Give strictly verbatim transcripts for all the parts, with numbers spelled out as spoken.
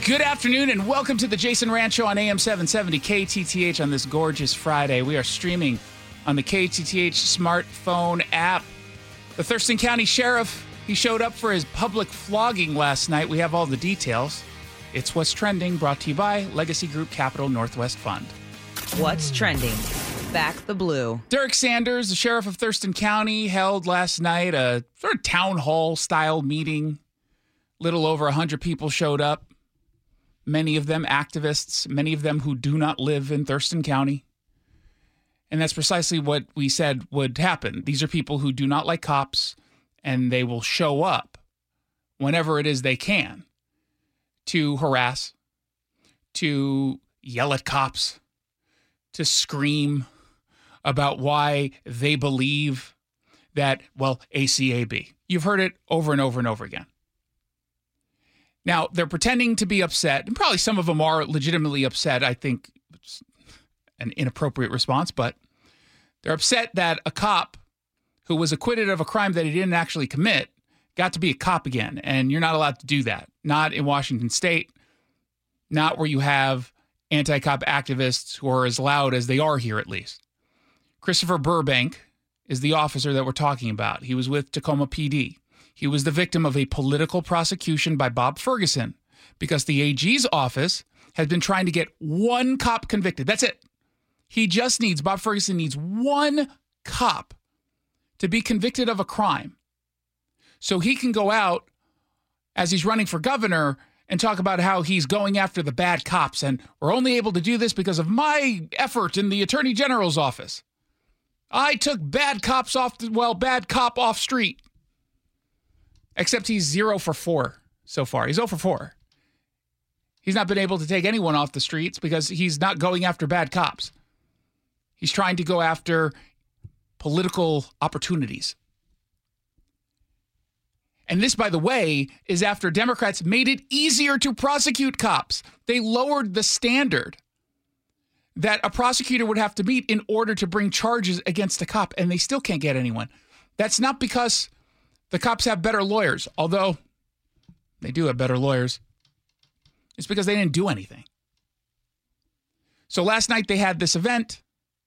Good afternoon and welcome to the Jason Rant Show on A M seven seventy K T T H on this gorgeous Friday. We are streaming on the K T T H smartphone app. The Thurston County Sheriff, he showed up for his public flogging last night. We have all the details. It's What's Trending, brought to you by Legacy Group Capital Northwest Fund. What's Trending? Back the blue. Derek Sanders, the sheriff of Thurston County, held last night a sort of town hall style meeting. Little over one hundred people showed up. Many of them activists, many of them who do not live in Thurston County. And that's precisely what we said would happen. These are people who do not like cops, and they will show up whenever it is they can to harass, to yell at cops, to scream about why they believe that, well, A C A B. You've heard it over and over and over again. Now, they're pretending to be upset, and probably some of them are legitimately upset. I think it's an inappropriate response, but they're upset that a cop who was acquitted of a crime that he didn't actually commit got to be a cop again, and you're not allowed to do that. Not in Washington State, not where you have anti-cop activists who are as loud as they are here, at least. Christopher Burbank is the officer that we're talking about. He was with Tacoma P D. He was the victim of a political prosecution by Bob Ferguson because the A G's office has been trying to get one cop convicted. That's it. He just needs, Bob Ferguson needs one cop to be convicted of a crime so he can go out as he's running for governor and talk about how he's going after the bad cops. And we're only able to do this because of my effort in the Attorney General's office. I took bad cops off, the, well, bad cop off street. Except he's zero for four so far. He's zero for four. He's not been able to take anyone off the streets because he's not going after bad cops. He's trying to go after political opportunities. And this, by the way, is after Democrats made it easier to prosecute cops. They lowered the standard that a prosecutor would have to meet in order to bring charges against a cop, and they still can't get anyone. That's not because the cops have better lawyers, although they do have better lawyers. It's because they didn't do anything. So last night they had this event.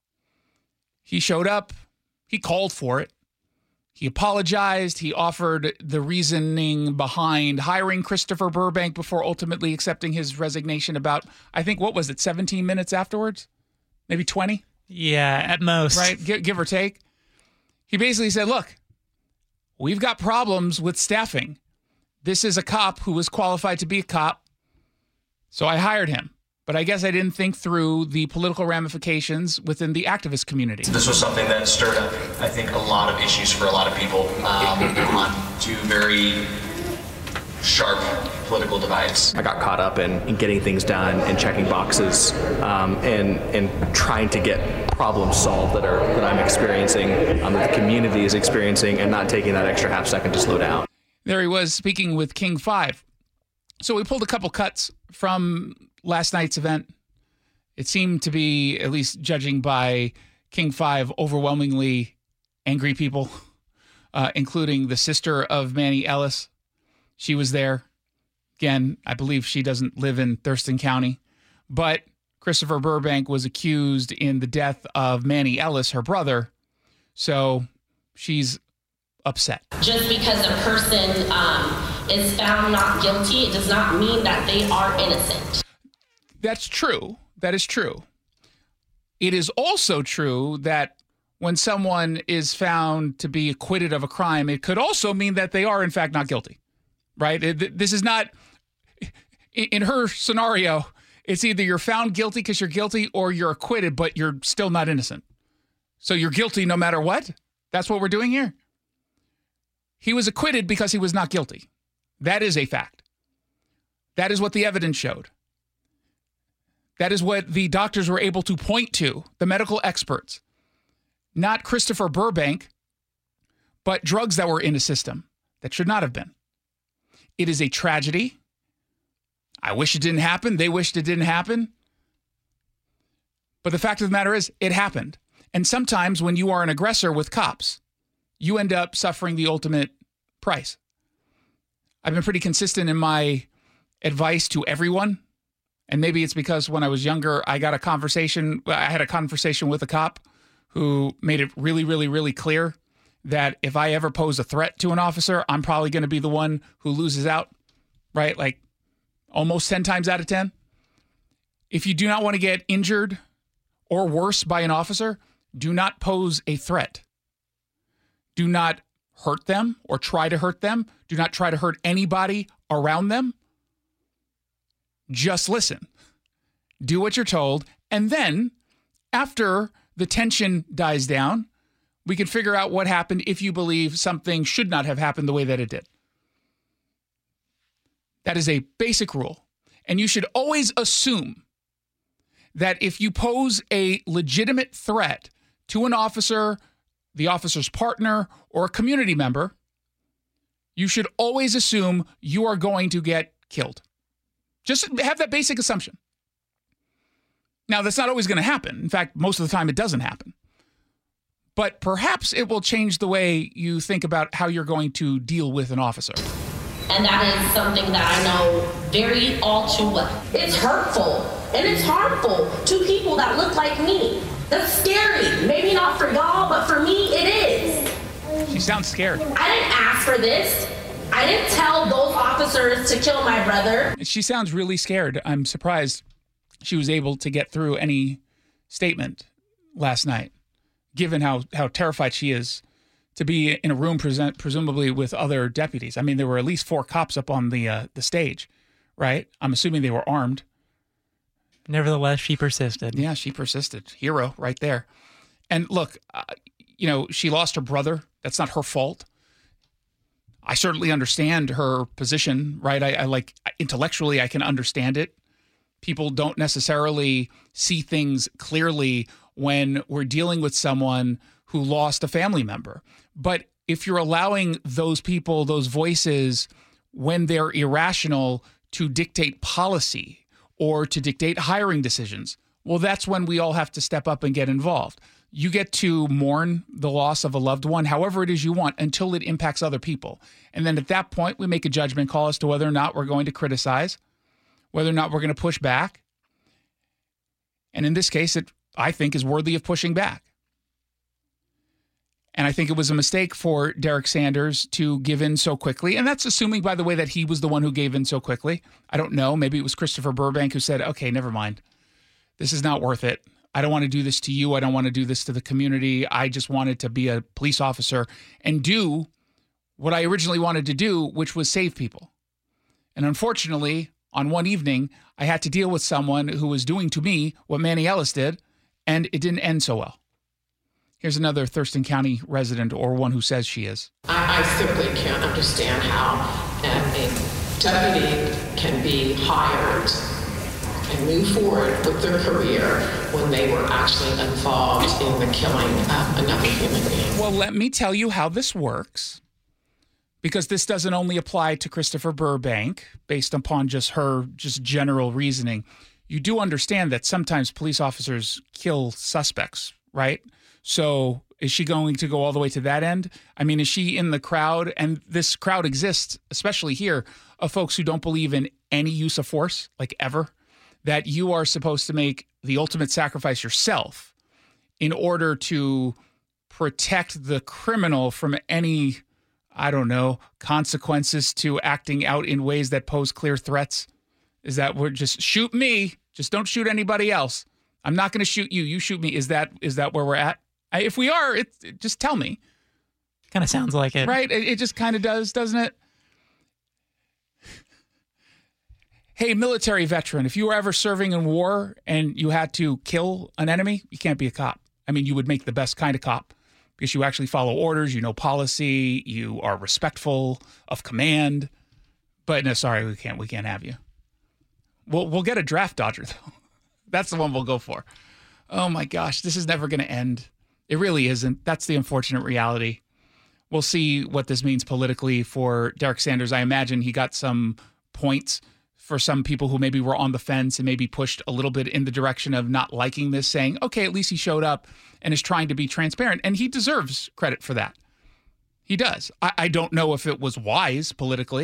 He showed up. He called for it. He apologized. He offered the reasoning behind hiring Christopher Burbank before ultimately accepting his resignation about, I think, what was it, seventeen minutes afterwards? Maybe twenty? Yeah, at most. Right? Give, give or take. He basically said, look, we've got problems with staffing. This is a cop who was qualified to be a cop, so I hired him. But I guess I didn't think through the political ramifications within the activist community. This was something that stirred up, I think, a lot of issues for a lot of people um, on two very sharp political divides. I got caught up in, in getting things done and checking boxes um, and and trying to get problems solved that are that I'm experiencing, um, that the community is experiencing, and not taking that extra half second to slow down. There he was speaking with King five. So we pulled a couple cuts from last night's event. It seemed to be, at least judging by King five, overwhelmingly angry people, uh, including the sister of Manny Ellis. She was there. Again, I believe she doesn't live in Thurston County, but Christopher Burbank was accused in the death of Manny Ellis, her brother, so she's upset. Just because a person um, is found not guilty, it does not mean that they are innocent. That's true. That is true. It is also true that when someone is found to be acquitted of a crime, it could also mean that they are, in fact, not guilty, right? It, this is not, in her scenario, it's either you're found guilty because you're guilty or you're acquitted, but you're still not innocent. So you're guilty no matter what? That's what we're doing here? He was acquitted because he was not guilty. That is a fact. That is what the evidence showed. That is what the doctors were able to point to, the medical experts. Not Christopher Burbank, but drugs that were in his system that should not have been. It is a tragedy. I wish it didn't happen. They wished it didn't happen. But the fact of the matter is, it happened. And sometimes when you are an aggressor with cops, you end up suffering the ultimate price. I've been pretty consistent in my advice to everyone. And maybe it's because when I was younger, I got a conversation, I had a conversation with a cop who made it really, really, really clear that if I ever pose a threat to an officer, I'm probably going to be the one who loses out, right? Like almost ten times out of ten. If you do not want to get injured or worse by an officer, do not pose a threat. Do not hurt them or try to hurt them. Do not try to hurt anybody around them. Just listen. Do what you're told. And then after the tension dies down, we can figure out what happened if you believe something should not have happened the way that it did. That is a basic rule. And you should always assume that if you pose a legitimate threat to an officer, the officer's partner, or a community member, you should always assume you are going to get killed. Just have that basic assumption. Now, that's not always going to happen. In fact, most of the time it doesn't happen. But perhaps it will change the way you think about how you're going to deal with an officer. And that is something that I know very all too well. It's hurtful and it's harmful to people that look like me. That's scary. Maybe not for y'all, but for me, it is. She sounds scared. I didn't ask for this. I didn't tell those officers to kill my brother. She sounds really scared. I'm surprised she was able to get through any statement last night, given how, how terrified she is to be in a room present, presumably with other deputies. I mean, there were at least four cops up on the uh, the stage, right? I'm assuming they were armed. Nevertheless, she persisted. Yeah, she persisted. Hero right there. And look, uh, you know, she lost her brother. That's not her fault. I certainly understand her position, right? I, I like, intellectually, I can understand it. People don't necessarily see things clearly when we're dealing with someone who lost a family member. But if you're allowing those people, those voices, when they're irrational, to dictate policy or to dictate hiring decisions, well, that's when we all have to step up and get involved. You get to mourn the loss of a loved one, however it is you want, until it impacts other people. And then at that point, we make a judgment call as to whether or not we're going to criticize, whether or not we're going to push back. And in this case, it, I think, is worthy of pushing back. And I think it was a mistake for Derek Sanders to give in so quickly. And that's assuming, by the way, that he was the one who gave in so quickly. I don't know. Maybe it was Christopher Burbank who said, okay, never mind. This is not worth it. I don't want to do this to you. I don't want to do this to the community. I just wanted to be a police officer and do what I originally wanted to do, which was save people. And unfortunately, on one evening, I had to deal with someone who was doing to me what Manny Ellis did, and it didn't end so well. Here's another Thurston County resident, or one who says she is. I, I simply can't understand how a deputy can be hired and move forward with their career when they were actually involved in the killing of another human being. Well, let me tell you how this works, because this doesn't only apply to Christopher Burbank based upon just her just general reasoning. You do understand that sometimes police officers kill suspects, right? So is she going to go all the way to that end? I mean, is she in the crowd? And this crowd exists, especially here, of folks who don't believe in any use of force, like ever, that you are supposed to make the ultimate sacrifice yourself in order to protect the criminal from any, I don't know, consequences to acting out in ways that pose clear threats. Is that we're just shoot me, just don't shoot anybody else. I'm not going to shoot you. You shoot me. Is that is that where we're at? I, if we are, it, it, just tell me. Kind of sounds like it. Right? It, it just kind of does, doesn't it? Hey, military veteran, if you were ever serving in war and you had to kill an enemy, you can't be a cop. I mean, you would make the best kind of cop because you actually follow orders, you know policy, you are respectful of command. But no, sorry, we can't. We can't have you. We'll we'll get a draft dodger though. That's the one we'll go for. Oh my gosh, this is never going to end. It really isn't. That's the unfortunate reality. We'll see what this means politically for Derek Sanders. I imagine he got some points for some people who maybe were on the fence and maybe pushed a little bit in the direction of not liking this, saying, okay, at least he showed up and is trying to be transparent. And he deserves credit for that. He does. I, I don't know if it was wise politically,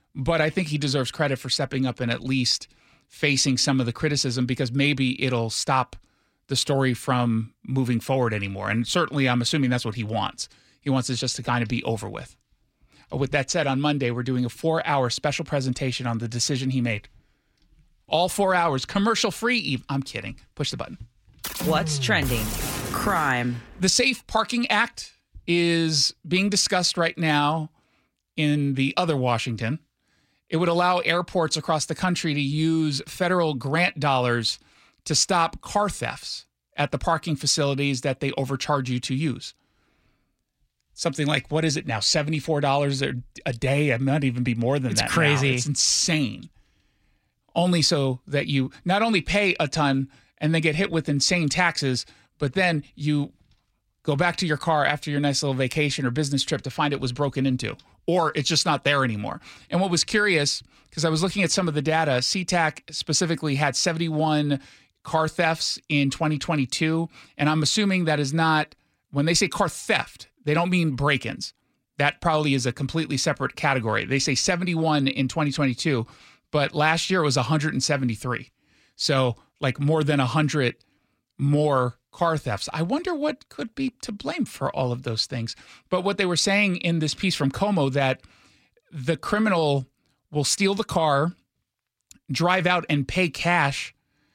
but I think he deserves credit for stepping up and at least facing some of the criticism, because maybe it'll stop the story from moving forward anymore. And certainly I'm assuming that's what he wants. He wants it just to kind of be over with. With that said, on Monday, we're doing a four-hour special presentation on the decision he made. All four hours, commercial-free. I'm kidding. Push the button. What's trending? Crime. The Safe Parking Act is being discussed right now in the other Washington. It would allow airports across the country to use federal grant dollars to stop car thefts at the parking facilities that they overcharge you to use. Something like, what is it now, seventy-four dollars a day? It might even be more than it's that. It's crazy. Now. It's insane. Only so that you not only pay a ton and then get hit with insane taxes, but then you go back to your car after your nice little vacation or business trip to find it was broken into, or it's just not there anymore. And what was curious, because I was looking at some of the data, SeaTac specifically had seventy-one car thefts in twenty twenty-two. And I'm assuming that is not, when they say car theft, they don't mean break-ins. That probably is a completely separate category. They say seventy-one in twenty twenty-two, but last year it was one hundred seventy-three. So like more than one hundred more car thefts. I wonder what could be to blame for all of those things. But what they were saying in this piece from Como, that the criminal will steal the car, drive out and pay cash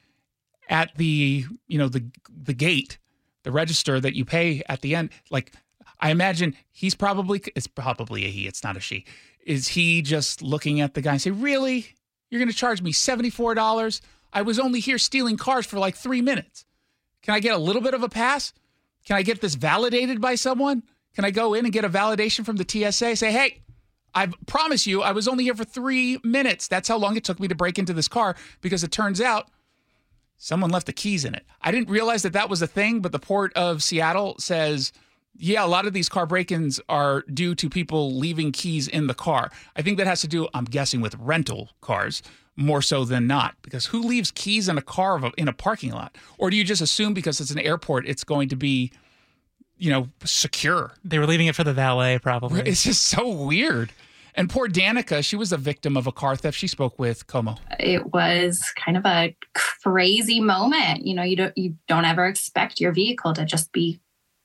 at the, you know, the the gate, the register that you pay at the end. Like, I imagine he's probably, it's probably a he, it's not a she. Is he just looking at the guy and say, really? You're going to charge me seventy-four dollars? I was only here stealing cars for like three minutes. Can I get a little bit of a pass? Can I get this validated by someone? Can I go in and get a validation from the T S A? Say, hey, I promise you I was only here for three minutes. That's how long it took me to break into this car, because it turns out someone left the keys in it. I didn't realize that that was a thing, but the Port of Seattle says, yeah, a lot of these car break-ins are due to people leaving keys in the car. I think that has to do, I'm guessing, with rental cars more so than not, because who leaves keys in a car of a, in a parking lot? Or do you just assume because it's an airport, it's going to be, you know, secure? They were leaving it for the valet, probably. It's just so weird. And poor Danica, she was a victim of a car theft. She spoke with Como. It was kind of a crazy moment. You know, you don't you don't ever expect your vehicle to just be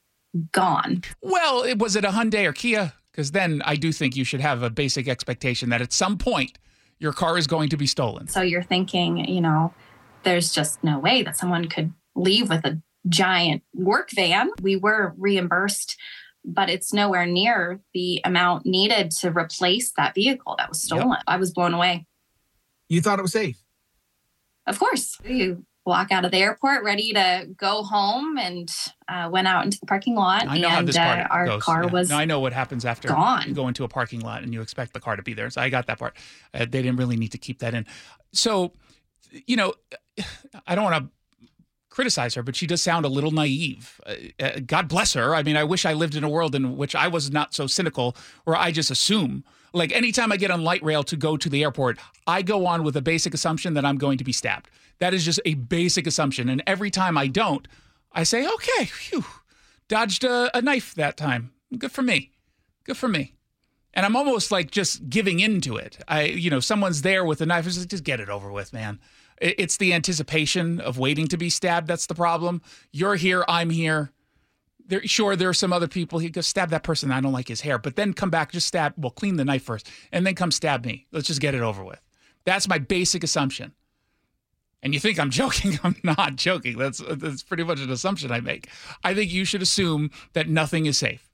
gone. Well, it, was it a Hyundai or Kia? Because then I do think you should have a basic expectation that at some point your car is going to be stolen. So you're thinking, you know, there's just no way that someone could leave with a giant work van. We were reimbursed, but it's nowhere near the amount needed to replace that vehicle that was stolen. Yep. I was blown away. You thought it was safe? Of course. You walk out of the airport ready to go home, and uh, went out into the parking lot. I know and how this part uh, our goes. car yeah. was no, I know what happens after gone. You go into a parking lot and you expect the car to be there. So I got that part. Uh, they didn't really need to keep that in. So, you know, I don't want to criticize her, but she does sound a little naive. Uh, God bless her. I mean, I wish I lived in a world in which I was not so cynical, where I just assume, like anytime I get on light rail to go to the airport, I go on with a basic assumption that I'm going to be stabbed. That is just a basic assumption. And every time I don't, I say, okay, phew, dodged a, a knife that time. Good for me. Good for me. And I'm almost like just giving into it. I, you know, someone's there with a knife. It's like, just get it over with, man. It's the anticipation of waiting to be stabbed. That's the problem. You're here. I'm here. There, sure, there are some other people. He goes, stab that person. I don't like his hair. But then come back, just stab. Well, clean the knife first. And then come stab me. Let's just get it over with. That's my basic assumption. And you think I'm joking. I'm not joking. That's, that's pretty much an assumption I make. I think you should assume that nothing is safe.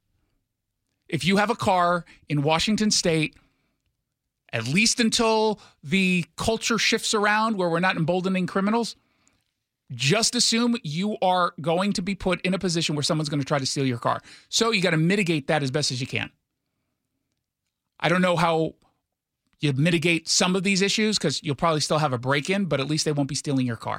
If you have a car in Washington State, at least until the culture shifts around where we're not emboldening criminals, just assume you are going to be put in a position where someone's going to try to steal your car. So you got to mitigate that as best as you can. I don't know how you mitigate some of these issues, because you'll probably still have a break-in, but at least they won't be stealing your car.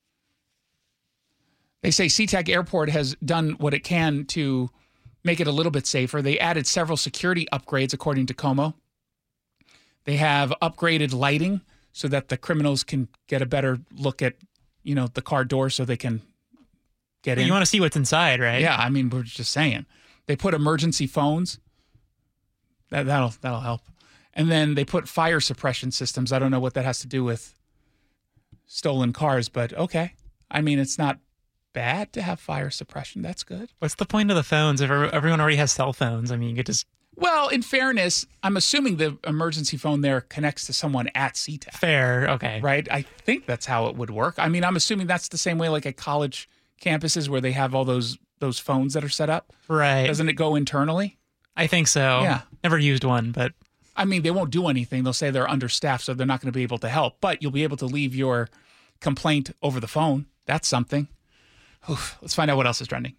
They say SeaTac Airport has done what it can to make it a little bit safer. They added several security upgrades, according to Como. They have upgraded lighting so that the criminals can get a better look at, you know, the car door so they can get in. You want to see what's inside, right? Yeah, I mean, we're just saying. They put emergency phones. That, that'll that'll help. And then they put fire suppression systems. I don't know what that has to do with stolen cars, but okay. I mean, it's not bad to have fire suppression. That's good. What's the point of the phones if everyone already has cell phones? I mean, you could just... Well, in fairness, I'm assuming the emergency phone there connects to someone at SeaTac. Fair, okay. Right? I think that's how it would work. I mean, I'm assuming that's the same way like at college campuses where they have all those those phones that are set up. Right. Doesn't it go internally? I think so. Yeah. Never used one, but... I mean, they won't do anything. They'll say they're understaffed, so they're not going to be able to help. But you'll be able to leave your complaint over the phone. That's something. Oof. Let's find out what else is trending.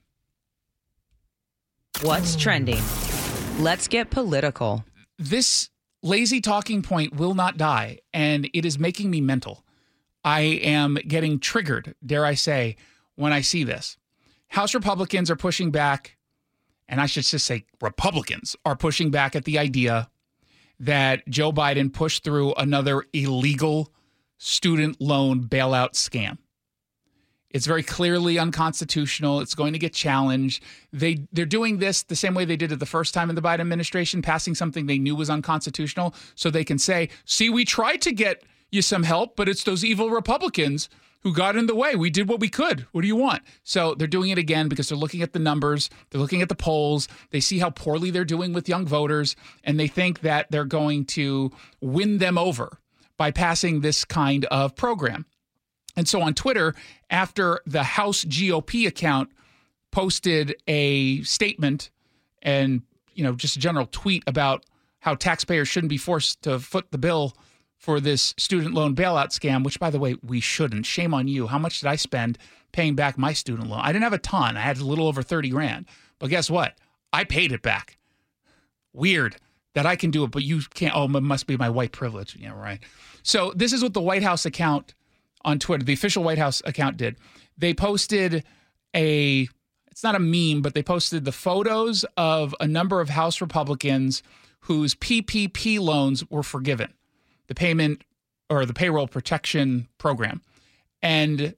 What's trending? Let's get political. This lazy talking point will not die, and it is making me mental. I am getting triggered, dare I say, when I see this. House Republicans are pushing back, and I should just say Republicans are pushing back at the idea that Joe Biden pushed through another illegal student loan bailout scam. It's very clearly unconstitutional. It's going to get challenged. They, they're doing this the same way they did it the first time in the Biden administration, passing something they knew was unconstitutional so they can say, see, we tried to get you some help, but it's those evil Republicans who got in the way. We did what we could. What do you want? So they're doing it again because they're looking at the numbers. They're looking at the polls. They see how poorly they're doing with young voters, and they think that they're going to win them over by passing this kind of program. And so on Twitter, after the House G O P account posted a statement and, you know, just a general tweet about how taxpayers shouldn't be forced to foot the bill for this student loan bailout scam, which, by the way, we shouldn't. Shame on you. How much did I spend paying back my student loan? I didn't have a ton. I had a little over thirty grand. But guess what? I paid it back. Weird that I can do it, but you can't. Oh, it must be my white privilege. Yeah, right. So this is what the White House account on Twitter, the official White House account did. They posted a, it's not a meme, but they posted the photos of a number of House Republicans whose P P P loans were forgiven, the payment or the payroll protection program. And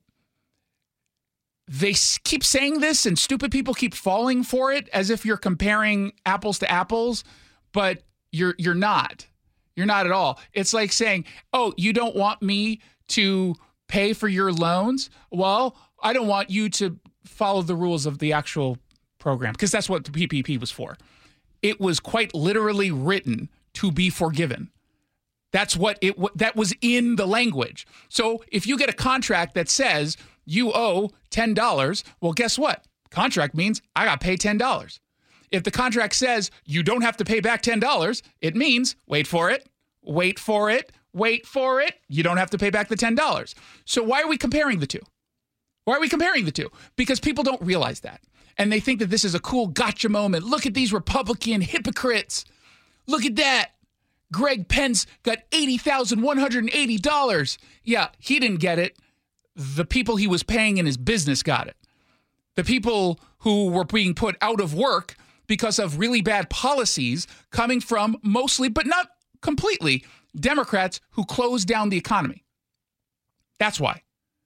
they keep saying this and stupid people keep falling for it as if you're comparing apples to apples, but you're you're not. You're not at all. It's like saying, oh, you don't want me to pay for your loans? Well, I don't want you to follow the rules of the actual program, because that's what the P P P was for. It was quite literally written to be forgiven. That's what it that was in the language. So if you get a contract that says you owe ten dollars, well, guess what? Contract means I got to pay ten dollars. If the contract says you don't have to pay back ten dollars, it means, wait for it, wait for it, wait for it, you don't have to pay back the ten dollars. So why are we comparing the two? Why are we comparing the two? Because people don't realize that. And they think that this is a cool gotcha moment. Look at these Republican hypocrites. Look at that. Greg Pence got eighty thousand one hundred eighty dollars. Yeah, he didn't get it. The people he was paying in his business got it. The people who were being put out of work because of really bad policies coming from mostly, but not completely, Democrats who closed down the economy. That's why.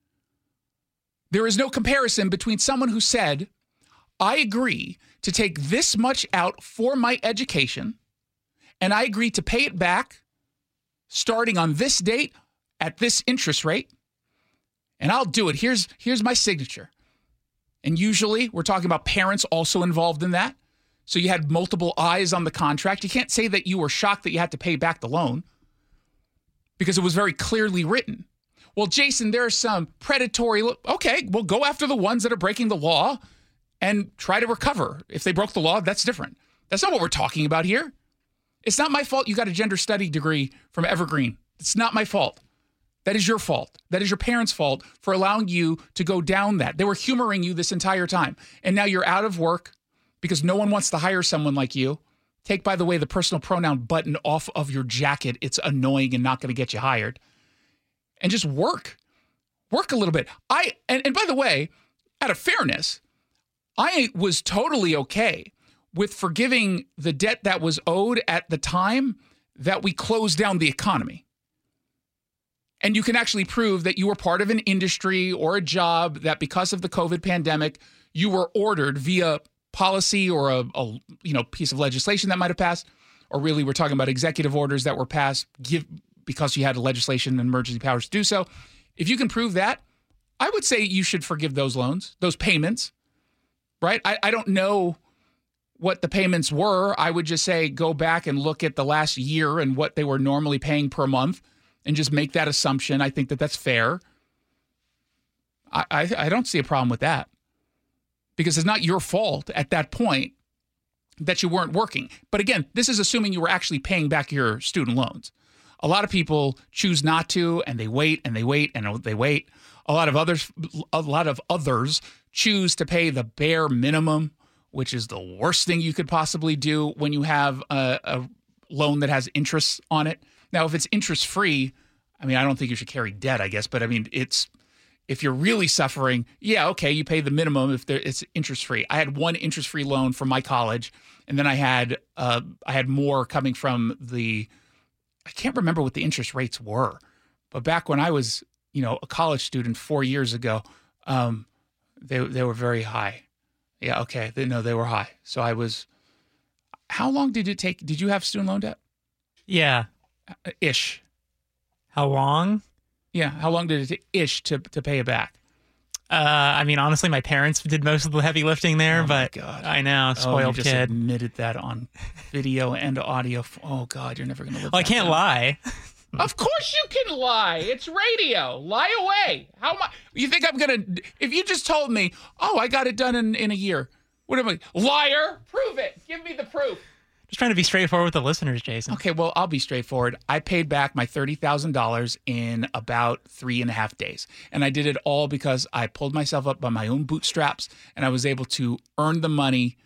There is no comparison between someone who said, I agree to take this much out for my education, and I agree to pay it back starting on this date at this interest rate, and I'll do it. Here's, here's my signature. And usually we're talking about parents also involved in that. So you had multiple eyes on the contract. You can't say that you were shocked that you had to pay back the loan because it was very clearly written. Well, Jason, there are some predatory. Lo- okay, well, go after the ones that are breaking the law and try to recover. If they broke the law, that's different. That's not what we're talking about here. It's not my fault you got a gender study degree from Evergreen. It's not my fault. That is your fault. That is your parents' fault for allowing you to go down that. They were humoring you this entire time. And now you're out of work because no one wants to hire someone like you. Take, by the way, the personal pronoun button off of your jacket. It's annoying and not going to get you hired. And just work. Work a little bit. I and, and by the way, out of fairness, I was totally okay with forgiving the debt that was owed at the time that we closed down the economy. And you can actually prove that you were part of an industry or a job that because of the COVID pandemic, you were ordered via policy or a, a you know piece of legislation that might have passed, or really we're talking about executive orders that were passed give, because you had legislation and emergency powers to do so. If you can prove that, I would say you should forgive those loans, those payments, right? I, I don't know what the payments were. I would just say go back and look at the last year and what they were normally paying per month and just make that assumption. I think that that's fair. I, I, I don't see a problem with that because it's not your fault at that point that you weren't working. But again, this is assuming you were actually paying back your student loans. A lot of people choose not to, and they wait and they wait and they wait. A lot of others, a lot of others choose to pay the bare minimum, which is the worst thing you could possibly do when you have a, a loan that has interest on it. Now, if it's interest free, I mean, I don't think you should carry debt, I guess. But I mean, it's if you're really suffering, yeah, okay, you pay the minimum if there, it's interest free. I had one interest free loan from my college, and then I had uh, I had more coming from the. I can't remember what the interest rates were, but back when I was, you know, a college student four years ago, um, they they were very high. Yeah, okay, they, no, they were high. So I was. How long did it take? Did you have student loan debt? Yeah, uh, ish. How long? Yeah, how long did it take ish to to pay it back? Uh, I mean, honestly, my parents did most of the heavy lifting there, oh but God. I know, spoiled oh, you just kid. Admitted that on video and audio. Oh God, you're never gonna live. Well, I that can't down. lie. Of course you can lie. It's radio. Lie away. How am I? You think I'm gonna? If you just told me, oh, I got it done in, in a year. What am I? Liar. Prove it. Give me the proof. Just trying to be straightforward with the listeners, Jason. Okay, well, I'll be straightforward. I paid back my thirty thousand dollars in about three and a half days. And I did it all because I pulled myself up by my own bootstraps and I was able to earn the money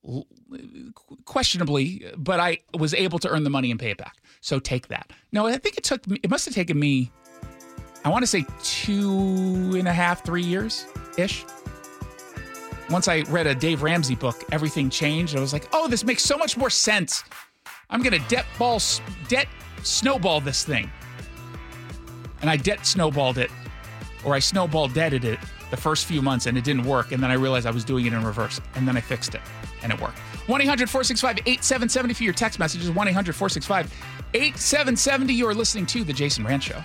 questionably, but I was able to earn the money and pay it back. So take that. No, I think it took me, it must have taken me, I want to say two and a half, three years-ish. Once I read a Dave Ramsey book, everything changed. I was like, oh, this makes so much more sense. I'm going to debt ball, debt snowball this thing. And I debt snowballed it, or I snowball debted it the first few months and it didn't work. And then I realized I was doing it in reverse. And then I fixed it and it worked. one eight hundred four six five eight seven seven zero for your text messages. one eight hundred four six five eight seven seven zero. You're listening to The Jason Rant Show.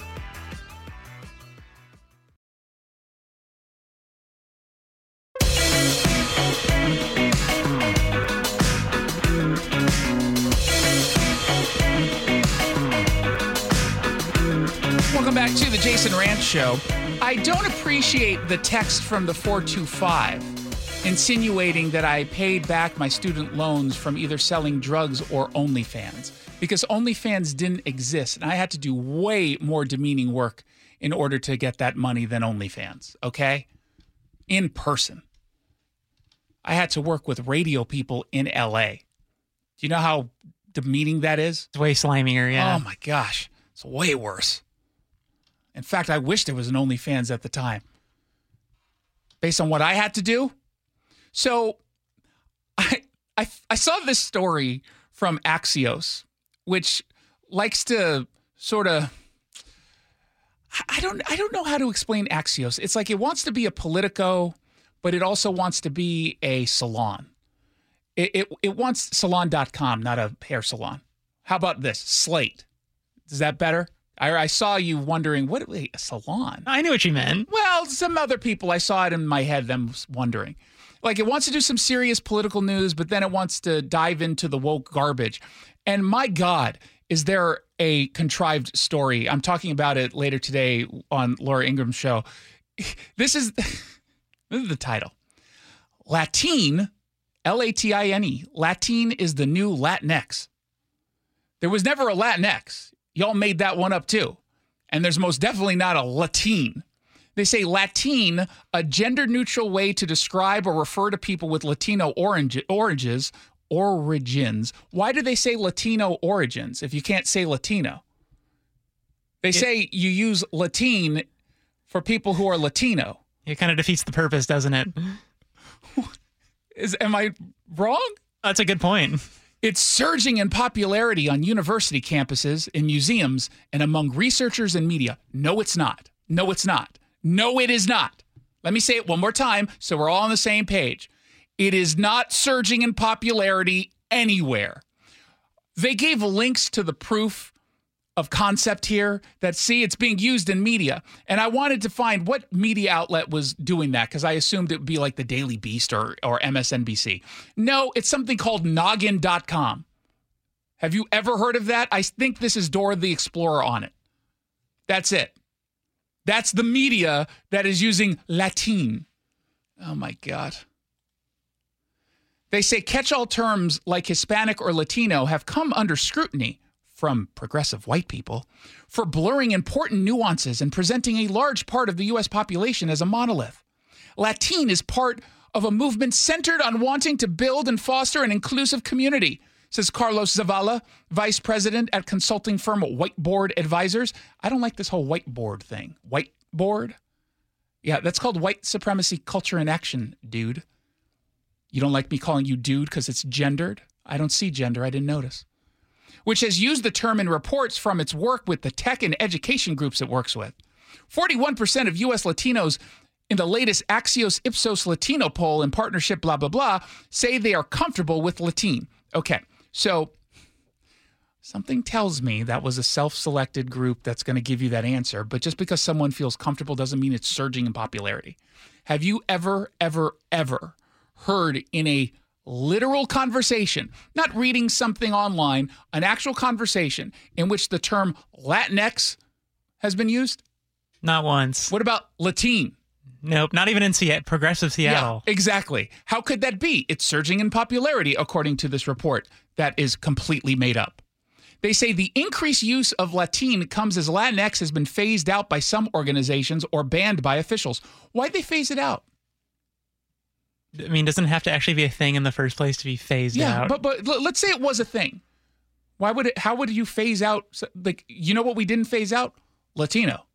Welcome back to the Jason Rant Show. I don't appreciate the text from the four two five insinuating that I paid back my student loans from either selling drugs or OnlyFans, because OnlyFans didn't exist, and I had to do way more demeaning work in order to get that money than OnlyFans, okay? In person. I had to work with radio people in L A. Do you know how demeaning that is? It's way slimier, yeah. Oh my gosh. It's way worse. In fact, I wish there was an OnlyFans at the time. Based on what I had to do. So I I, I saw this story from Axios, which likes to sort of I don't I don't know how to explain Axios. It's like it wants to be a Politico, but it also wants to be a salon. It it, it wants salon dot com, not a hair salon. How about this? Slate. Is that better? I, I saw you wondering, what, wait, a salon? I knew what you meant. Well, some other people, I saw it in my head, them wondering. Like, it wants to do some serious political news, but then it wants to dive into the woke garbage. And my God, is there a contrived story? I'm talking about it later today on Laura Ingram's show. This is, this is the title. Latine, L A T I N E. Latine is the new Latinx. There was never a Latinx. Y'all made that one up too. And there's most definitely not a Latine. They say Latine, a gender-neutral way to describe or refer to people with Latino orange, oranges, origins. Why do they say Latino origins if you can't say Latino? They it, say you use Latine for people who are Latino. It kind of defeats the purpose, doesn't it? Is am I wrong? That's a good point. It's surging in popularity on university campuses, in museums, and among researchers and media. No, it's not. No, it's not. No, it is not. Let me say it one more time so we're all on the same page. It is not surging in popularity anywhere. They gave links to the proof of concept here that, see, it's being used in media. And I wanted to find what media outlet was doing that because I assumed it would be like the Daily Beast or, or M S N B C. No, it's something called noggin dot com. Have you ever heard of that? I think this is Dora the Explorer on it. That's it. That's the media that is using Latin. Oh, my God. They say catch-all terms like Hispanic or Latino have come under scrutiny from progressive white people for blurring important nuances and presenting a large part of the U S population as a monolith. Latin is part of a movement centered on wanting to build and foster an inclusive community, says Carlos Zavala, vice president at consulting firm Whiteboard Advisors. I don't like this whole whiteboard thing. Whiteboard? Yeah, that's called white supremacy culture in action, dude. You don't like me calling you dude because it's gendered? I don't see gender. I didn't notice. Which has used the term in reports from its work with the tech and education groups it works with. forty-one percent of U S Latinos in the latest Axios Ipsos Latino poll in partnership blah, blah, blah, say they are comfortable with Latin. Okay, so something tells me that was a self-selected group that's going to give you that answer, but just because someone feels comfortable doesn't mean it's surging in popularity. Have you ever, ever, ever heard in a literal conversation, not reading something online, an actual conversation in which the term Latinx has been used? Not once. What about Latin? Nope, not even in Seattle, progressive Seattle. Yeah, exactly. How could that be? It's surging in popularity, according to this report that is completely made up. They say the increased use of Latin comes as Latinx has been phased out by some organizations or banned by officials. Why'd they phase it out? I mean, doesn't it have to actually be a thing in the first place to be phased yeah, out? but but l- let's say it was a thing. Why would it? How would you phase out? Like, you know what we didn't phase out? Latino.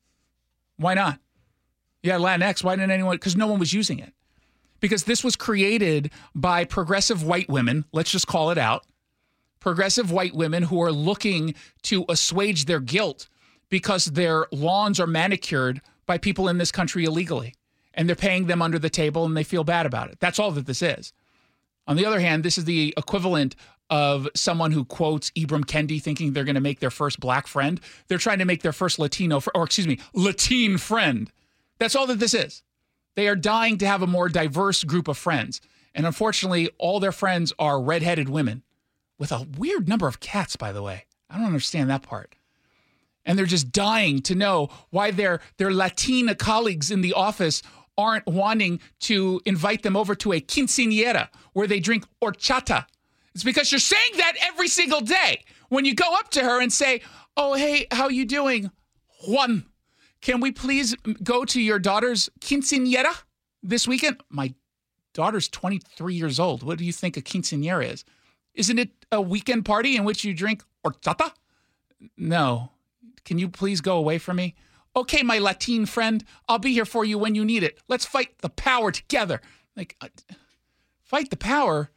Why not? Yeah, Latinx. Why didn't anyone? Because no one was using it. Because this was created by progressive white women. Let's just call it out. Progressive white women who are looking to assuage their guilt because their lawns are manicured by people in this country illegally. And they're paying them under the table and they feel bad about it. That's all that this is. On the other hand, this is the equivalent of someone who quotes Ibram Kendi thinking they're going to make their first black friend. They're trying to make their first Latino, fr- or excuse me, Latine friend. That's all that this is. They are dying to have a more diverse group of friends. And unfortunately, all their friends are redheaded women with a weird number of cats, by the way. I don't understand that part. And they're just dying to know why their, their Latina colleagues in the office aren't wanting to invite them over to a quinceañera where they drink horchata. It's because you're saying that every single day. When you go up to her and say, oh, hey, how you doing? Juan, can we please go to your daughter's quinceañera this weekend? My daughter's twenty-three years old. What do you think a quinceañera is? Isn't it a weekend party in which you drink horchata? No. Can you please go away from me? Okay, my Latin friend, I'll be here for you when you need it. Let's fight the power together. Like, uh, fight the power?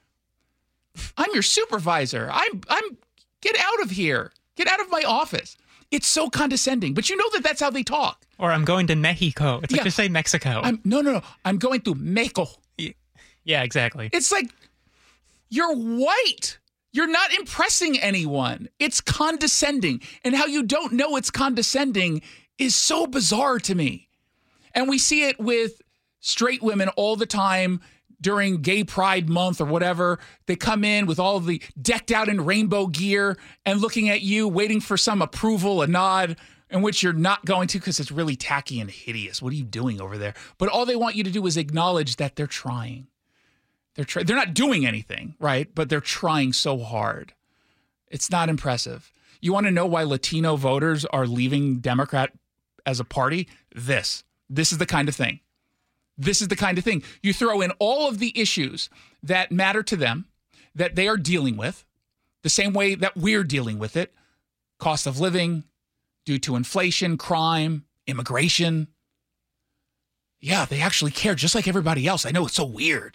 I'm your supervisor. I'm, I'm, get out of here. Get out of my office. It's so condescending, but you know that that's how they talk. Or I'm going to Mexico. It's Yeah. like to say Mexico. I'm, no, no, no. I'm going to Mexico. Yeah, exactly. It's like, you're white. You're not impressing anyone. It's condescending. And how you don't know it's condescending is so bizarre to me. And we see it with straight women all the time during Gay Pride Month or whatever. They come in with all of the decked out in rainbow gear and looking at you, waiting for some approval, a nod, in which you're not going to because it's really tacky and hideous. What are you doing over there? But all they want you to do is acknowledge that they're trying. They're try- They're not doing anything, right? But they're trying so hard. It's not impressive. You want to know why Latino voters are leaving Democrat as a party? This. This is the kind of thing. This is the kind of thing. You throw in all of the issues that matter to them, that they are dealing with, the same way that we're dealing with it. Cost of living, due to inflation, crime, immigration. Yeah, they actually care just like everybody else. I know it's so weird.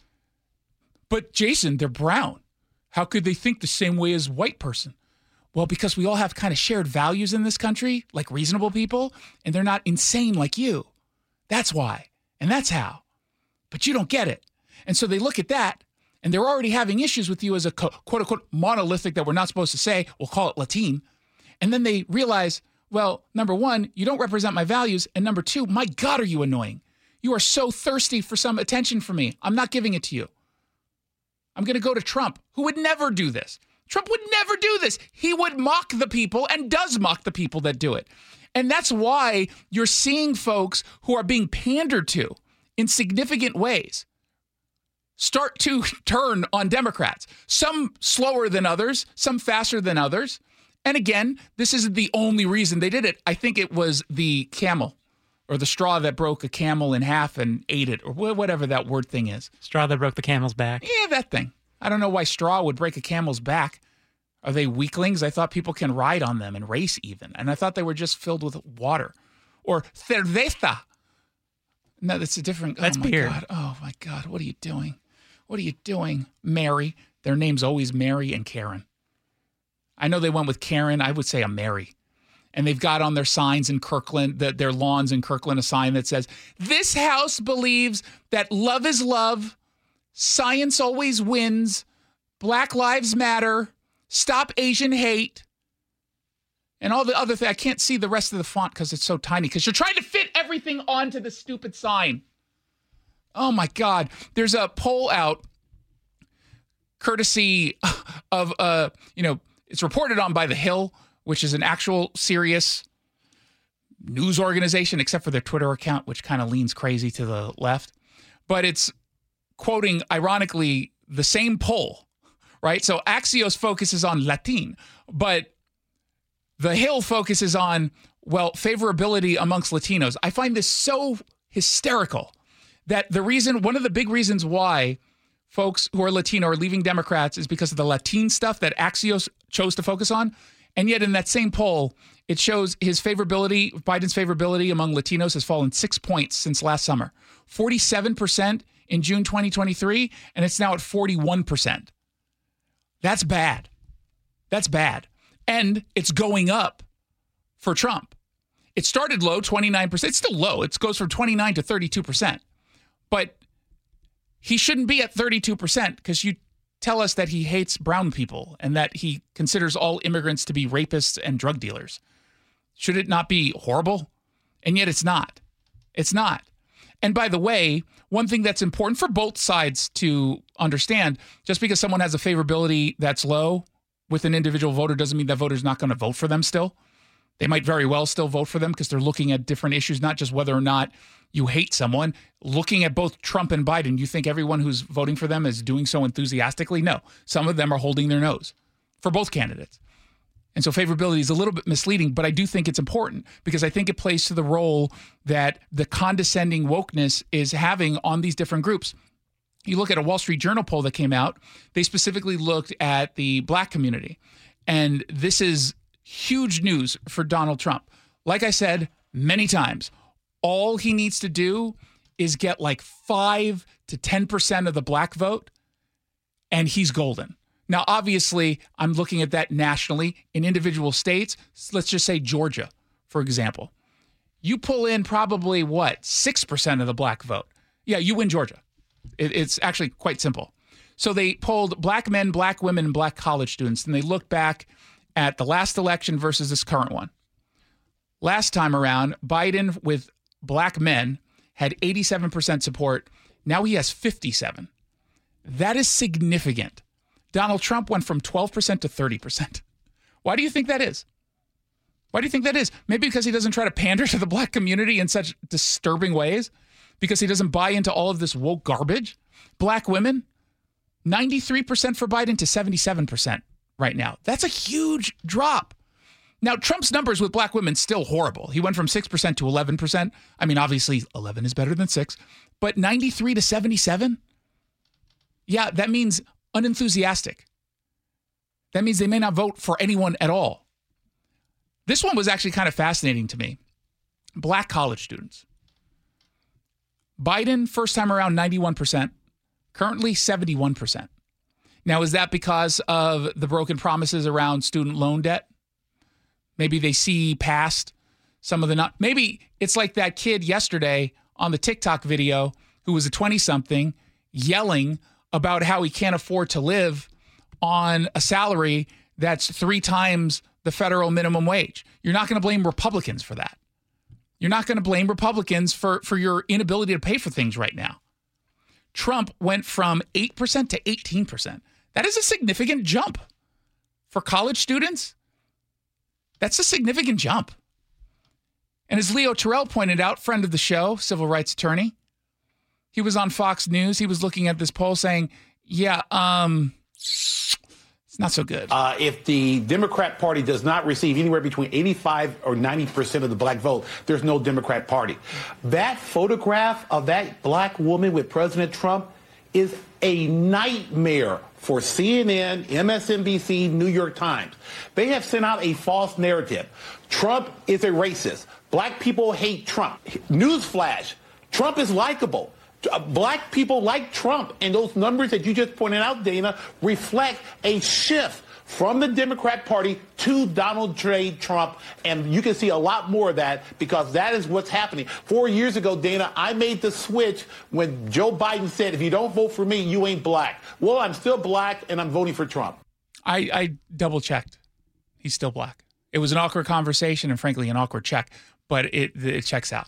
But Jason, they're brown. How could they think the same way as white person? Well, because we all have kind of shared values in this country, like reasonable people, and they're not insane like you. That's why. And that's how. But you don't get it. And so they look at that and they're already having issues with you as a quote-unquote monolithic that we're not supposed to say, we'll call it Latin, and then they realize, well, number one, you don't represent my values, and number two, my God, are you annoying. You are so thirsty for some attention from me. I'm not giving it to you. I'm going to go to Trump, who would never do this. Trump would never do this. He would mock the people and does mock the people that do it. And that's why you're seeing folks who are being pandered to in significant ways start to turn on Democrats. Some slower than others, some faster than others. And again, this isn't the only reason they did it. I think it was the camel or the straw that broke a camel in half and ate it, or whatever that word thing is. Straw that broke the camel's back. Yeah, that thing. I don't know why straw would break a camel's back. Are they weaklings? I thought people can ride on them and race even. And I thought they were just filled with water. Or cerveza. No, that's a different... That's oh my beer. God. Oh, my God. What are you doing? What are you doing? Mary. Their name's always Mary and Karen. I know they went with Karen. I would say a Mary. And they've got on their signs in Kirkland, the, their lawns in Kirkland, a sign that says, this house believes that love is love, science always wins, Black Lives Matter, stop Asian hate, and all the other things. I can't see the rest of the font because it's so tiny, because you're trying to fit everything onto the stupid sign. Oh, my God. There's a poll out courtesy of, uh, you know, it's reported on by The Hill, which is an actual serious news organization, except for their Twitter account, which kind of leans crazy to the left. But it's quoting, ironically, the same poll, right? So Axios focuses on Latin, but The Hill focuses on, well, favorability amongst Latinos. I find this so hysterical that the reason, one of the big reasons why folks who are Latino are leaving Democrats is because of the Latin stuff that Axios chose to focus on. And yet in that same poll, it shows his favorability, Biden's favorability among Latinos has fallen six points since last summer. forty-seven percent in June twenty twenty-three, and it's now at forty-one percent. That's bad. That's bad. And it's going up for Trump. It started low, twenty-nine percent. It's still low. It goes from twenty-nine to thirty-two percent. But he shouldn't be at thirty-two percent because you tell us that he hates brown people and that he considers all immigrants to be rapists and drug dealers. Should it not be horrible? And yet it's not. It's not. And by the way, one thing that's important for both sides to understand, just because someone has a favorability that's low with an individual voter doesn't mean that voter's not going to vote for them still. They might very well still vote for them because they're looking at different issues, not just whether or not you hate someone. Looking at both Trump and Biden, you think everyone who's voting for them is doing so enthusiastically? No. Some of them are holding their nose for both candidates. And so favorability is a little bit misleading, but I do think it's important because I think it plays to the role that the condescending wokeness is having on these different groups. You look at a Wall Street Journal poll that came out, they specifically looked at the black community. And this is huge news for Donald Trump. Like I said many times, all he needs to do is get like five to ten percent of the black vote, and he's golden. Now, obviously, I'm looking at that nationally in individual states. Let's just say Georgia, for example. You pull in probably, what, six percent of the black vote. Yeah, you win Georgia. It, it's actually quite simple. So they polled black men, black women, and black college students, and they looked back at the last election versus this current one. Last time around, Biden with black men had eighty-seven percent support. Now he has fifty-seven. That is significant. Donald Trump went from twelve percent to thirty percent. Why do you think that is? Why do you think that is? Maybe because he doesn't try to pander to the black community in such disturbing ways? Because he doesn't buy into all of this woke garbage? Black women, ninety-three percent for Biden to seventy-seven percent right now. That's a huge drop. Now, Trump's numbers with black women still horrible. He went from six percent to eleven percent. I mean, obviously, eleven is better than six. But ninety-three to seventy-seven? Yeah, that means unenthusiastic. That means they may not vote for anyone at all. This one was actually kind of fascinating to me. Black college students. Biden, first time around, ninety-one percent. Currently, seventy-one percent. Now, is that because of the broken promises around student loan debt? Maybe they see past some of the not. Maybe it's like that kid yesterday on the TikTok video who was a twenty-something yelling about how he can't afford to live on a salary that's three times the federal minimum wage. You're not going to blame Republicans for that. You're not going to blame Republicans for, for your inability to pay for things right now. Trump went from eight percent to eighteen percent. That is a significant jump. For college students, that's a significant jump. And as Leo Terrell pointed out, friend of the show, civil rights attorney, he was on Fox News. He was looking at this poll saying, yeah, um, it's not so good. Uh, if the Democrat Party does not receive anywhere between eighty-five or ninety percent of the black vote, there's no Democrat Party. That photograph of that black woman with President Trump is a nightmare for C N N, M S N B C, New York Times. They have sent out a false narrative. Trump is a racist. Black people hate Trump. Newsflash, Trump is likable. Black people like Trump, and those numbers that you just pointed out, Dana, reflect a shift from the Democrat Party to Donald J. Trump, and you can see a lot more of that because that is what's happening. Four years ago, Dana, I made the switch when Joe Biden said, if you don't vote for me, you ain't black. Well, I'm still black, and I'm voting for Trump. I, I double-checked. He's still black. It was an awkward conversation and, frankly, an awkward check, but it, it checks out.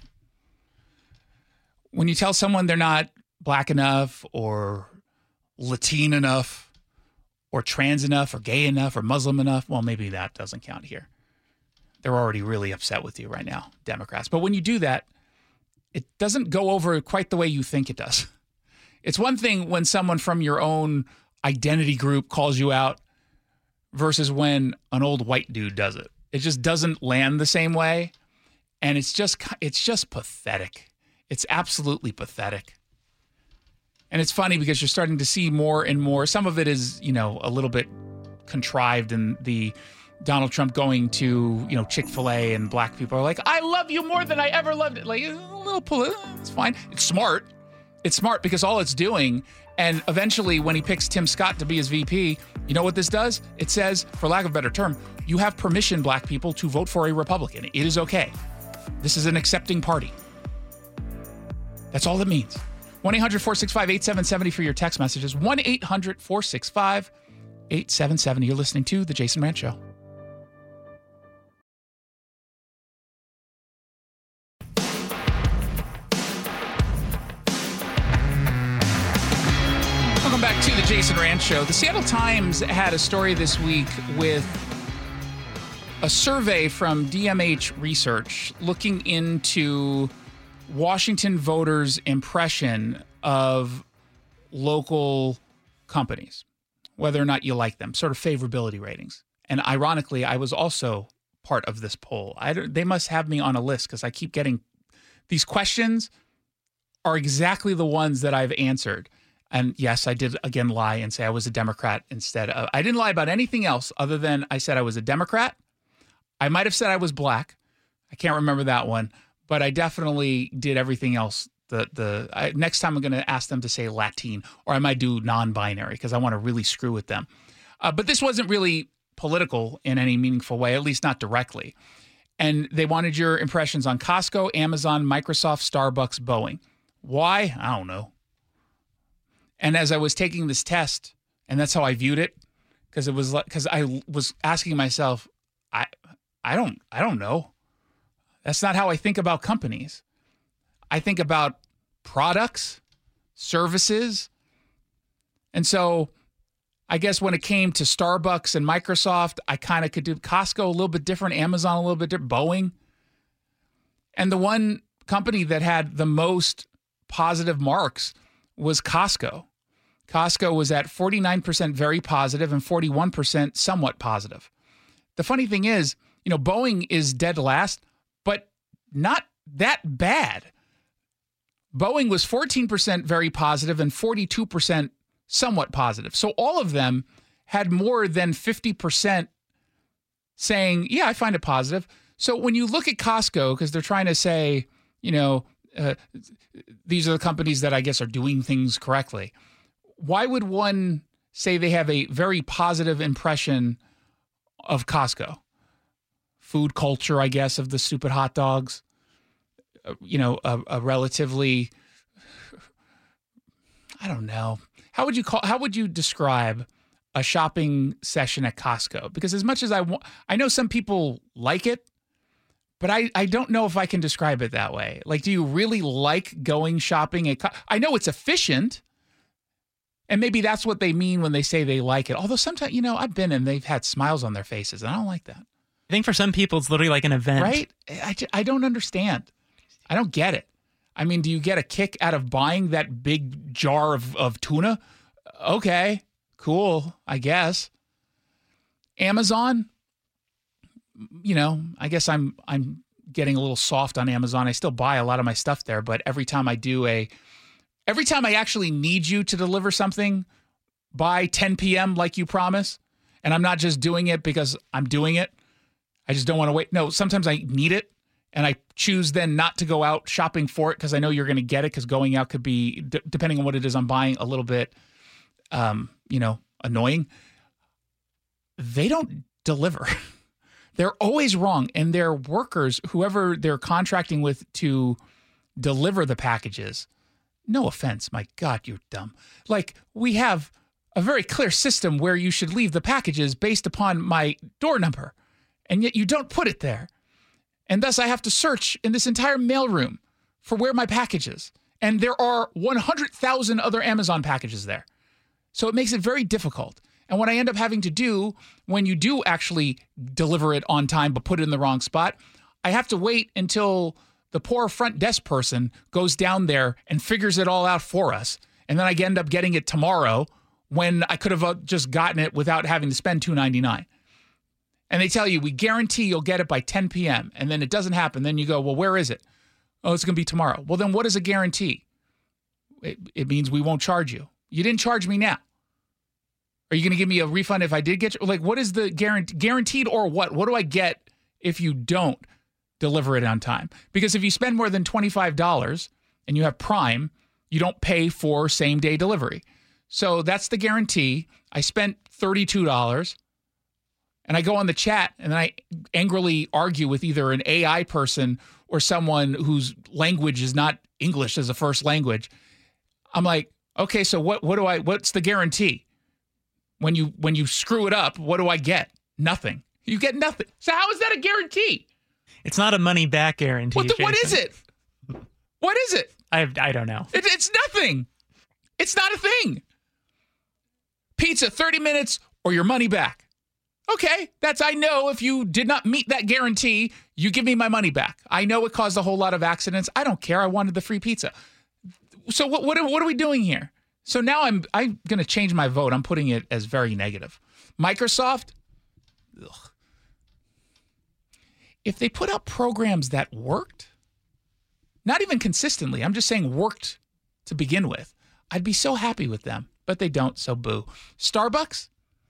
When you tell someone they're not black enough or Latin enough or trans enough or gay enough or Muslim enough, well, maybe that doesn't count here. They're already really upset with you right now, Democrats. But when you do that, it doesn't go over quite the way you think it does. It's one thing when someone from your own identity group calls you out versus when an old white dude does it. It just doesn't land the same way. And it's just it's just pathetic. It's absolutely pathetic. And it's funny because you're starting to see more and more. Some of it is, you know, a little bit contrived in the Donald Trump going to, you know, Chick-fil-A and black people are like, I love you more than I ever loved it. Like, a little political, it's fine. It's smart. It's smart because all it's doing, and eventually when he picks Tim Scott to be his V P, you know what this does? It says, for lack of a better term, you have permission, black people, to vote for a Republican. It is okay. This is an accepting party. That's all it means. one eight hundred four six five eight seven seven zero for your text messages. one eight hundred four six five eight seven seven zero. You're listening to The Jason Rant Show. Welcome back to The Jason Rant Show. The Seattle Times had a story this week with a survey from D M H Research looking into Washington voters' impression of local companies, whether or not you like them, sort of favorability ratings. And ironically, I was also part of this poll. I don't, they must have me on a list because I keep getting these questions are exactly the ones that I've answered. And yes, I did again lie and say I was a Democrat instead of, I didn't lie about anything else other than I said I was a Democrat. I might have said I was black. I can't remember that one. But I definitely did everything else. The the I, next time I'm going to ask them to say Latin, or I might do non-binary because I want to really screw with them. Uh, but this wasn't really political in any meaningful way, at least not directly. And they wanted your impressions on Costco, Amazon, Microsoft, Starbucks, Boeing. Why? I don't know. And as I was taking this test, and that's how I viewed it, because it was like because I was asking myself, I I don't I don't know. That's not how I think about companies. I think about products, services. And so I guess when it came to Starbucks and Microsoft, I kind of could do Costco a little bit different, Amazon a little bit different, Boeing. And the one company that had the most positive marks was Costco. Costco was at forty-nine percent very positive and forty-one percent somewhat positive. The funny thing is, you know, Boeing is dead last, but not that bad. Boeing was fourteen percent very positive and forty-two percent somewhat positive. So all of them had more than fifty percent saying, yeah, I find it positive. So when you look at Costco, because they're trying to say, you know, uh, these are the companies that I guess are doing things correctly. Why would one say they have a very positive impression of Costco? Food culture, I guess, of the stupid hot dogs. Uh, you know, a, a relatively, I don't know. how would you call, how would you describe a shopping session at Costco? Because as much as I want, I know some people like it, but I, I don't know if I can describe it that way. Like, do you really like going shopping at Costco? I know it's efficient, and maybe that's what they mean when they say they like it. Although sometimes, you know, I've been and they've had smiles on their faces, and I don't like that. I think for some people, it's literally like an event. Right? I, ju- I don't understand. I don't get it. I mean, do you get a kick out of buying that big jar of, of tuna? Okay, cool, I guess. Amazon, you know, I guess I'm I'm getting a little soft on Amazon. I still buy a lot of my stuff there, but every time I do a, every time I actually need you to deliver something by ten p.m. like you promise, and I'm not just doing it because I'm doing it, I just don't want to wait. No, sometimes I need it, and I choose then not to go out shopping for it because I know you're going to get it, because going out could be, d- depending on what it is I'm buying, a little bit, um, you know, annoying. They don't deliver. They're always wrong, and their workers, whoever they're contracting with to deliver the packages, no offense, my God, you're dumb. Like, we have a very clear system where you should leave the packages based upon my door number, and yet you don't put it there. And thus I have to search in this entire mailroom for where my package is. And there are one hundred thousand other Amazon packages there. So it makes it very difficult. And what I end up having to do when you do actually deliver it on time but put it in the wrong spot, I have to wait until the poor front desk person goes down there and figures it all out for us. And then I end up getting it tomorrow when I could have just gotten it without having to spend two dollars and ninety-nine cents. And they tell you, we guarantee you'll get it by ten p.m. And then it doesn't happen. Then you go, well, where is it? Oh, it's going to be tomorrow. Well, then what is a guarantee? It, it means we won't charge you. You didn't charge me now. Are you going to give me a refund if I did get you? Like, what is the guarantee, guaranteed or what? What do I get if you don't deliver it on time? Because if you spend more than twenty-five dollars and you have Prime, you don't pay for same day delivery. So that's the guarantee. I spent thirty-two dollars. And I go on the chat and then I angrily argue with either an A I person or someone whose language is not English as a first language. I'm like, okay, so what, what do I, what's the guarantee? When you, when you screw it up, what do I get? Nothing. You get nothing. So how is that a guarantee? It's not a money back guarantee. What, the, what is it? What is it? I, I don't know. It, it's nothing. It's not a thing. Pizza, thirty minutes or your money back. Okay, that's, I know if you did not meet that guarantee, you give me my money back. I know it caused a whole lot of accidents. I don't care. I wanted the free pizza. So what what are, what are we doing here? So now I'm I'm going to change my vote. I'm putting it as very negative. Microsoft, ugh. If they put out programs that worked, not even consistently, I'm just saying worked to begin with, I'd be so happy with them. But they don't, so boo. Starbucks?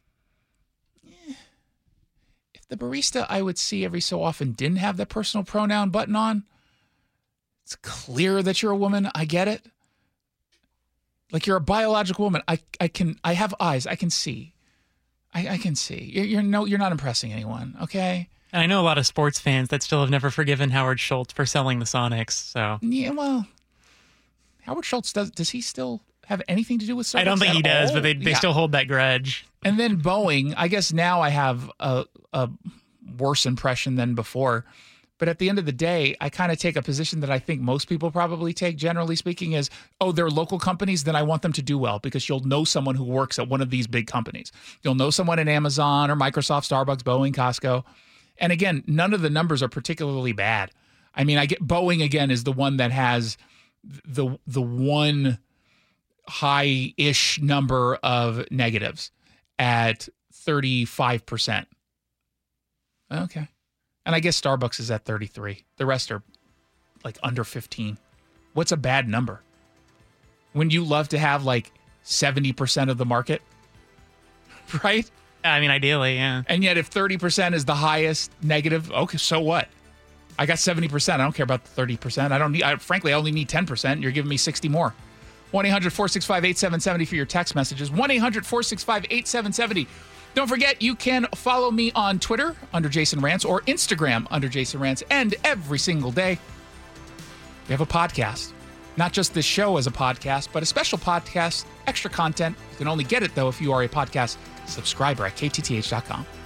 The barista I would see every so often didn't have the personal pronoun button on. It's clear that you're a woman. I get it. Like, you're a biological woman. I I can I have eyes. I can see. I, I can see. You're, you're no you're not impressing anyone. Okay. And I know a lot of sports fans that still have never forgiven Howard Schultz for selling the Sonics. So yeah, well, Howard Schultz does. Does he still have anything to do with Starbucks? I don't think he does, all? but they they yeah. still hold that grudge. And then Boeing, I guess now I have a, a worse impression than before. But at the end of the day, I kind of take a position that I think most people probably take, generally speaking, is, oh, they're local companies, then I want them to do well, because you'll know someone who works at one of these big companies. You'll know someone at Amazon or Microsoft, Starbucks, Boeing, Costco. And again, none of the numbers are particularly bad. I mean, I get Boeing, again, is the one that has the the one high-ish number of negatives at thirty-five percent. Okay. And I guess Starbucks is at thirty-three. The rest are like under fifteen. What's a bad number? Wouldn't you love to have like seventy percent of the market? Right? I mean, ideally, yeah. And yet if thirty percent is the highest negative, okay, so what? I got seventy percent. I don't care about the thirty percent. I don't need, I, frankly, I only need ten percent. You're giving me sixty more. one eight hundred four six five eight seven seven zero for your text messages. one eight hundred four six five eight seven seven zero. Don't forget, you can follow me on Twitter under Jason Rantz or Instagram under Jason Rantz. And every single day, we have a podcast. Not just this show as a podcast, but a special podcast, extra content. You can only get it, though, if you are a podcast subscriber at K T T H dot com.